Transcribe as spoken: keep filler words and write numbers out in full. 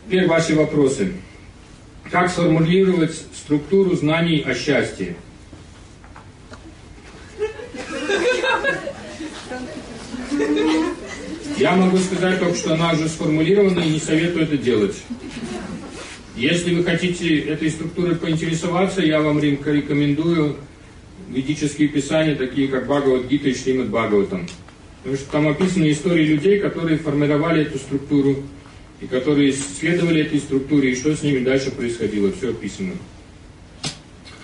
Теперь ваши вопросы. Как сформулировать структуру знаний о счастье? Я могу сказать только, что она уже сформулирована и не советую это делать. Если вы хотите этой структурой поинтересоваться, я вам рекомендую ведические писания, такие как Бхагавад-гита и Шримад Бхагаватам. Потому что там описаны истории людей, которые формировали эту структуру, и которые следовали этой структуре, и что с ними дальше происходило. Все описано.